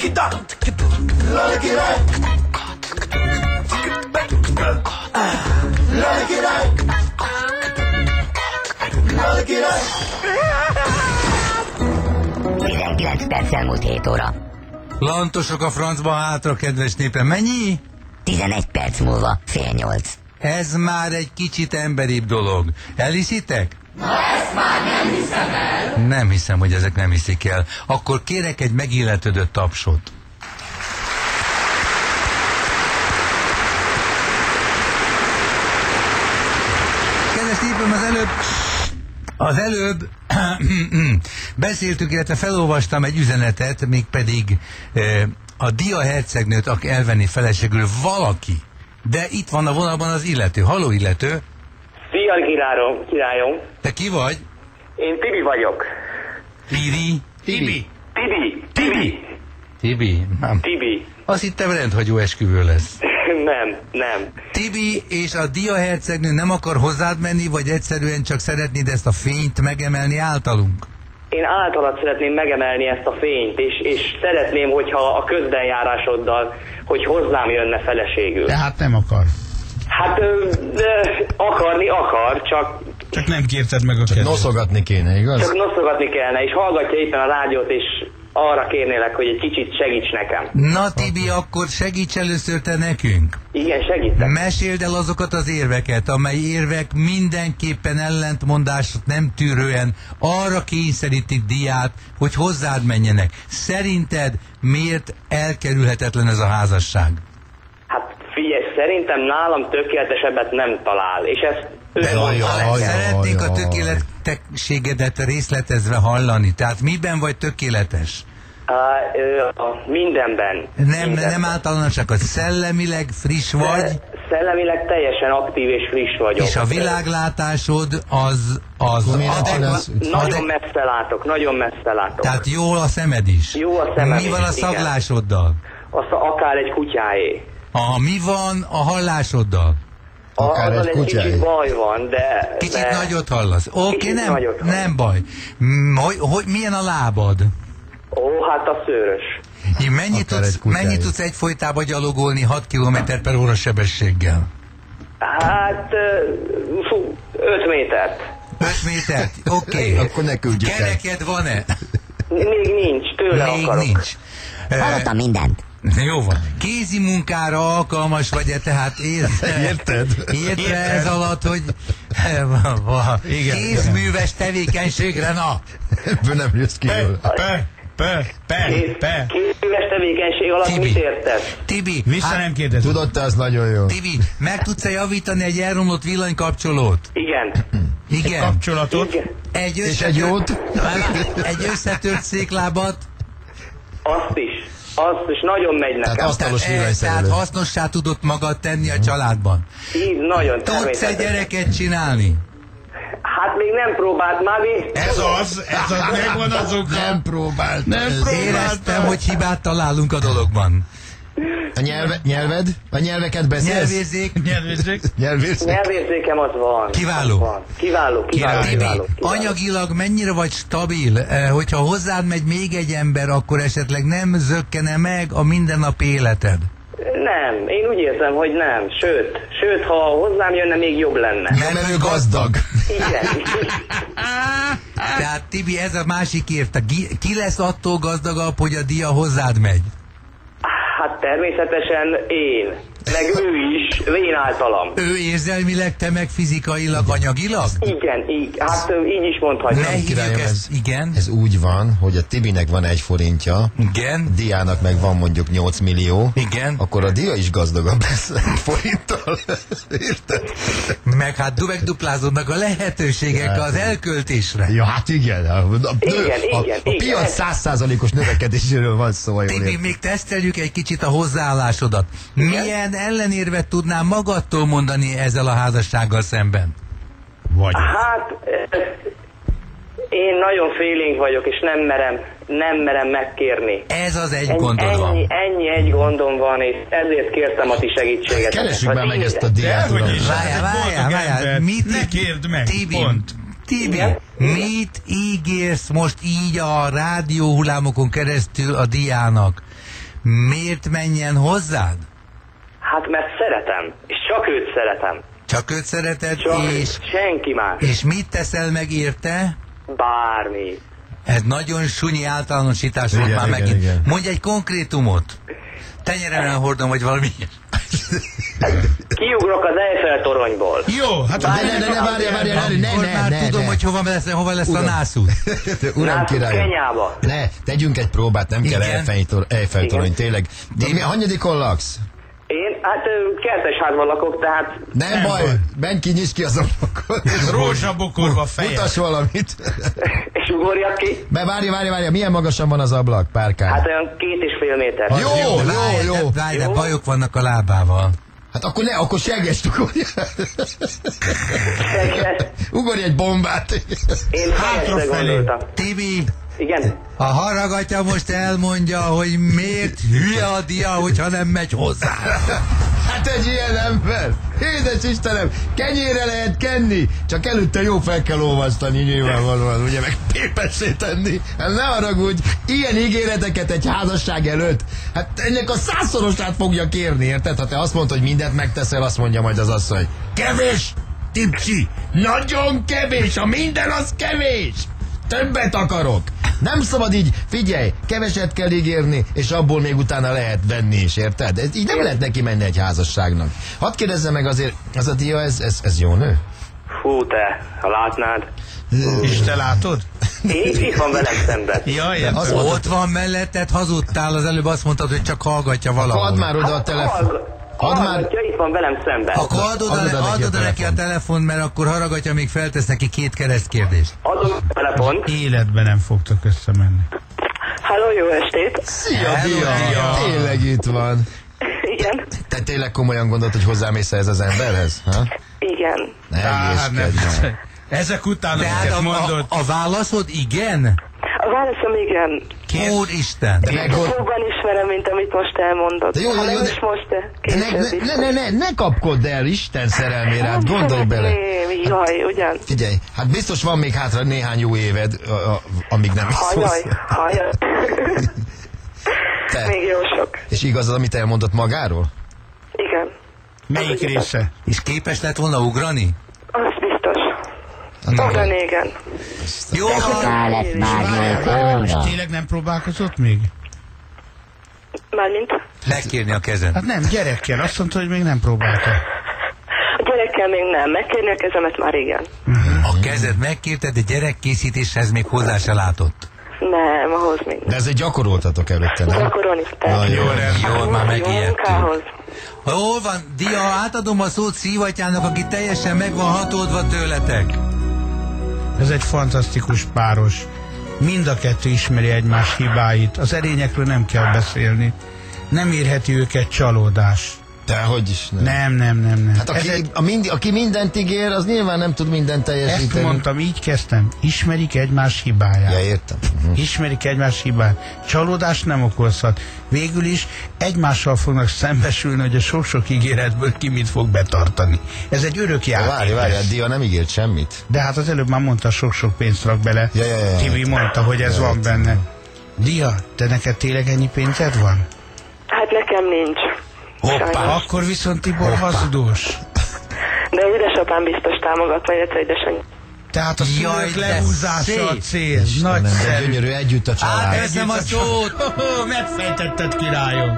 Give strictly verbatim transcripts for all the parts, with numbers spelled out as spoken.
tizenkilenc perc elmúlt hét óra. Lantosok a francba hátra, kedves népem. Mennyi? tizenegy perc múlva, fél nyolc. Ez már egy kicsit emberibb dolog. Elhiszitek? Na ezt már nem hiszem el. Nem hiszem, hogy ezek nem hiszik el. Akkor kérek egy megilletődött tapsot. Kedves népem, az előbb... Az előbb beszéltük, illetve felolvastam egy üzenetet, mégpedig e, a Dia hercegnőt ak elvenni feleségül valaki. De itt van a vonalban az illető. Halló, illető? Szia, királyom, királyom. Te ki vagy? Én Tibi vagyok. Tibi? Tibi. Tibi. Tibi. Tibi? Nem. Tibi. Azt hittem rendhagyó esküvő lesz. Nem, nem. Tibi és a Dia hercegnő nem akar hozzád menni, vagy egyszerűen csak szeretnéd ezt a fényt megemelni általunk? Én általad szeretném megemelni ezt a fényt, és, és szeretném, hogyha a közbenjárásoddal, hogy hozzám jönne feleségül. Tehát nem akar. Hát ö, ö, akarni akar, csak... Csak nem kérted meg a kezét. Noszogatni kéne, igaz? Csak noszogatni kellene, és hallgatja éppen a rádiót, és arra kérnélek, hogy egy kicsit segíts nekem. Na Tibi, akkor segíts először te nekünk. Igen, segítek. Meséld el azokat az érveket, amely érvek mindenképpen ellentmondásot nem tűrően arra kényszerítik Diát, hogy hozzád menjenek. Szerinted miért elkerülhetetlen ez a házasság? Hát figyelj, szerintem nálam tökéletesebbet nem talál, és ezt ő mondta. Szeretnék a tökéletességedet részletezve hallani. Tehát miben vagy tökéletes? Uh, uh, mindenben. Nem, mindenben. nem általánosak, hogy szellemileg friss vagy. Szellemileg teljesen aktív és friss vagyok. És a világlátásod az... az adekvát, nagyon messze látok, nagyon messze látok. Tehát jó a szemed is. Jó a szemed Mi van is, a szaglásoddal? Azt akár egy kutyáé. A, mi van a hallásoddal? Akár egy, egy kicsit baj van, de... Kicsit de... nagyot hallasz. Oké, okay, nem, nem baj. Hogy, hogy, milyen a lábad? Ó, hát a szőrös. Mennyit tudsz, mennyit tudsz egyfolytában gyalogolni hat kilométer per óra sebességgel? Hát, fú, öt métert. öt métert? Oké. Okay. Akkor ne küldjük el. Kereked van-e? Még nincs, tőle Még akarok. nincs. Hallottam mindent. Jó van. Kézi munkára alkalmas vagy-e, tehát érted? Érted? Érted ez alatt, hogy kézműves tevékenységre, na? Ebből nem jössz ki jól. Pe, pe, pe, pe. Kézműves tevékenység alatt Tibi. mit érted? Tibi, Vissza hát, nem kérdezem. Tudod, te az nagyon jó. Tibi, meg tudsz-e javítani egy elromlott villanykapcsolót? Igen. Igen. Egy kapcsolatot. Igen. Egy És egy jót? Egy összetört széklábat? Azt is. Azt is nagyon megy nekem. Tehát asztalos villanyszerelő. Tehát hasznossá tudod magad tenni a családban. Így, nagyon Tudsz-e gyereket csinálni? Hát még nem próbált, Mávi. Ez az, ez az, megvan az oka. Nem próbált. Nem próbáltam. Éreztem, hogy hibát találunk a dologban. A nyelve, nyelved? A nyelveket beszélsz? Nyelvérzék. Nyelvérzék. Nyelvérzék? Nyelvérzékem az van. Kiváló. Az van. Kiváló, kiváló, Tibi, kiváló, kiváló. anyagilag mennyire vagy stabil? Eh, hogyha hozzád megy még egy ember, akkor esetleg nem zökkene meg a mindennapi életed? Nem, én úgy érzem, hogy nem. Sőt, sőt, ha hozzám jönne, még jobb lenne. Mert, Mert ő gazdag. Igen. Tehát Tibi, ez a másik érte. Ki lesz attól gazdagabb, hogy a Dia hozzád megy? Hát természetesen én. Meg ő is, én általam. Ő érzelmileg, te meg fizikailag, anyagilag? Igen, így, hát így is mondhatja. Ne hívjuk királyom, ezt, ez- igen. Ez úgy van, hogy a Tibinek van egy forintja, Igen. Diának meg van mondjuk nyolc millió, Igen. akkor a Dia is gazdagabb lesz egy forinttal. Érted? Meg hát duvegduplázódnak a lehetőségek az elköltésre. Ja, hát igen. A, a, Igen, a, igen, a igen. piac száz százalékos növekedéséről van szó. Jól Tibi, értem. még teszteljük egy kicsit a hozzáállásodat. Milyen ellenérvet tudnál magadtól mondani ezzel a házassággal szemben? Vagy. Hát, eh, én nagyon félénk vagyok, és nem merem, nem merem megkérni. Ez az egy Ennyi, gondod van. ennyi, ennyi egy gondom van, és ezért kértem a ti segítséget. Keressük már meg ezt a Diát, uram. Várjál, várjál, várjál. Mit, Ne kérd meg, Tibi, pont. Tibi, Igen? mit ígérsz most így a rádióhullámokon keresztül a Diának? Miért menjen hozzád? Hát mert szeretem, és csak őt szeretem. Csak őt szereted, Csak és, őt, senki más. és mit teszel meg érte? Bármi. Ez nagyon sunyi általánosítás volt Igen, már igen, megint. igen. Mondj egy konkrétumot. Tenyeremben hordom, vagy valami. Kiugrok az Eiffel toronyból. Jó, hát De ne, ne, ne, várja, várja, várja, ne, Akkor ne, már ne, tudom, ne. hogy hova lesz, hova lesz a nászút. Uram Nászút királyom. Kenyába. Ne, tegyünk egy próbát, nem kell Igen. Eiffel-torony, Igen. tényleg. De mi, hanyadikon laksz? Én, hát ö, kertesházban lakok, tehát Nem, Nem baj, baj. menj ki, nyisd ki az ablakot. rózsabokorba feje. Mutas valamit. és ugorjak ki. Be, várja, várja, várja, milyen magasan van az ablak, párkán? Hát olyan két és fél méter. Jó, De várj, jó, jó. de- Várj, de Jó. bajok vannak a lábával. Hát akkor ne, akkor segest ugorj. Segget. Ugorj egy bombát. Én helyesre Hátrafelé. gondoltam. Tibi, Igen. a haragatja most elmondja, hogy miért hülye a Dia, hogyha nem megy hozzá. Hát egy ilyen ember. Édes Istenem, kenyére lehet kenni, csak előtte jó fel kell olvasztani nyilvánvalóan, ugye, meg pépessé tenni. Hát ne haragudj, ilyen ígéreteket egy házasság előtt, hát ennek a százszorosát fogja kérni, érted? Ha te azt mondod, hogy mindent megteszel, azt mondja majd az asszony. Kevés, Tipcsi, nagyon kevés, a minden az kevés. Többet akarok. Nem szabad így, figyelj, keveset kell ígérni, és abból még utána lehet venni is, érted? Ez, így nem lehet neki menni egy házasságnak. Hadd kérdezzem meg azért, az a Dia, ez, ez, ez jó nő? Fú, te, ha látnád. És te látod? Itt, itt van velem szemben. Ja, értem. Az volt, Ott van melletted, hazudtál, az előbb azt mondtad, hogy csak hallgatja add valahol. már oda a telefon. Add már, Hallgatja, itt van velem szemben. Akkor add oda, Add oda neki add a oda neki a telefont. telefont, mert akkor haragatja, még feltesz neki két keresztkérdést. Adom a telefont. Életben nem fogtok összemenni. Halló, jó estét! szia, Hello, Dia, Dia. tényleg itt van. Igen, Te tényleg komolyan gondolod, hogy hozzámész ez az emberhez? Ha? igen. Ne Hát nem. hülyéskedj már. Ezek után, Tehát amiket a, mondod, a, a válaszod igen? A válaszom igen. Úristen! De meg volt- Jobban ismerem, mint amit most elmondott. De jó, jó, Ha jó, nem de- is most, de De ne, később is. ne, ne, ne, ne kapkodd el, Isten szerelmére, hát gondolj bele. szeretném, Jaj, ugyan. Figyelj, hát biztos van még hátra néhány jó éved, a, a, amíg nem is Hajaj, szólsz. hajaj. Te. Még jó sok. És igaz az, amit elmondott magáról? Igen. melyik része? És képes lett volna ugrani? Az biztos. Hát, Ugrani, igen. Jó van! Rá lett már nyolc És óra. tényleg nem próbálkozott még? Mármint Megkérni a kezed. Hát nem, gyerekkel. Azt mondta, hogy még nem próbálta. a gyerekkel még nem. Megkérni a kezemet már igen. A kezed megkérted, de gyerekkészítéshez még hozzá se látott. Nem, ahhoz még De nem. ezért gyakoroltatok előtte, nem? Gyakorolni Na, persze. jó, Jó, már Jó megijedtünk. munkához. Hol van? Dia, átadom a szót Szívatyának, aki teljesen meg van hatódva tőletek. Ez egy fantasztikus páros. Mind a kettő ismeri egymás hibáit. Az erényekről nem kell beszélni. Nem érheti őket csalódás. Dehogy is nem. Nem, nem, nem, nem. Hát aki, Ez egy, a mind, aki mindent ígér, az nyilván nem tud mindent ezt teljesíteni. mondtam, így kezdtem. Ismerik egymás hibáját. Ja, értem. Uh-huh. Ismerik egymás hibát. Csalódást nem okozhat. Végül is egymással fognak szembesülni, hogy a sok-sok ígéretből ki mit fog betartani. Ez egy örök játék. Várj, várj, Dia nem ígért semmit. De hát az előbb már mondta, sok-sok pénzt rak bele. Ja, ja, ja, Tibi értem. mondta, hogy ez Ja, van értem. benne. Dia, te neked tényleg ennyi pénzed van? Hát nekem nincs. Hoppá! Sajnos. Akkor viszont Tibor hazudós. De édesapám biztos támogat, majd illetve édesanyja. Tehát a Jaj, szülők de lehúzása a szép. cél. Nem, de Nagyszerű. gyönyörű együtt a család. Átveszem a szót! Oh, megfejtetted, királyom.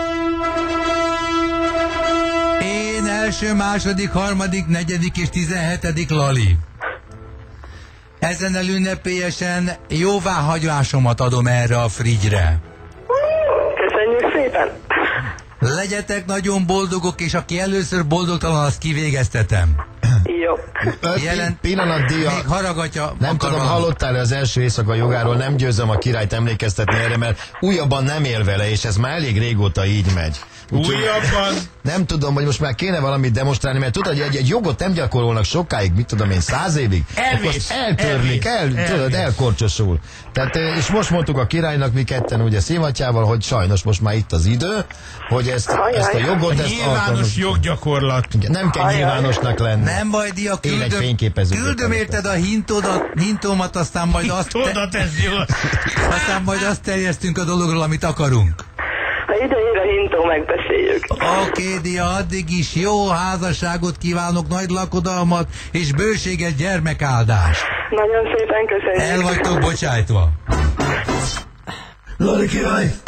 Én első, második, harmadik, negyedik és tizenhetedik Lali. Ezen ünnepélyesen jóváhagyásomat adom erre a frigyre. Köszönjük szépen! Legyetek nagyon boldogok, és aki először boldogtalan, azt kivégeztetem. Jó. Öt Jelen- pillanat, Dia. Még haragatja. Nem akar tudom, valamit. hallottál-e az első éjszaka jogáról, nem győzöm a királyt emlékeztetni erre, mert újabban nem él vele, és ez már elég régóta így megy. Úgyhogy Újabban. nem tudom, hogy most már kéne valamit demonstrálni, mert tudod, hogy egy, egy jogot nem gyakorolnak sokáig, mit tudom én, száz évig, Elvész, akkor azt eltörlik, el, elvész, tudod, elvész. elkorcsosul. Tehát, eh, és most mondtuk a királynak, mi ketten ugye Szívatyával, hogy sajnos most már itt az idő, hogy ezt, Ajaj. ezt a jogot, ezt Nyilvános alkalmazzuk. joggyakorlat. Nem kell Ajaj. nyilvánosnak lenni. Nem baj, Dia, Én egy küldöm, fényképezőgép küldöm előtt. érted a hintódat, hintómat, aztán majd azt, te, Tudod, ez jó. aztán majd azt terjesztünk a dologról, amit akarunk. Ha ide ér a hintó, megbeszéljük. Oké, okay, Dia, addig is jó házasságot kívánok, nagy lakodalmat és bőséges gyermekáldást. Nagyon szépen köszönjük. El vagytok bocsájtva. Lali király!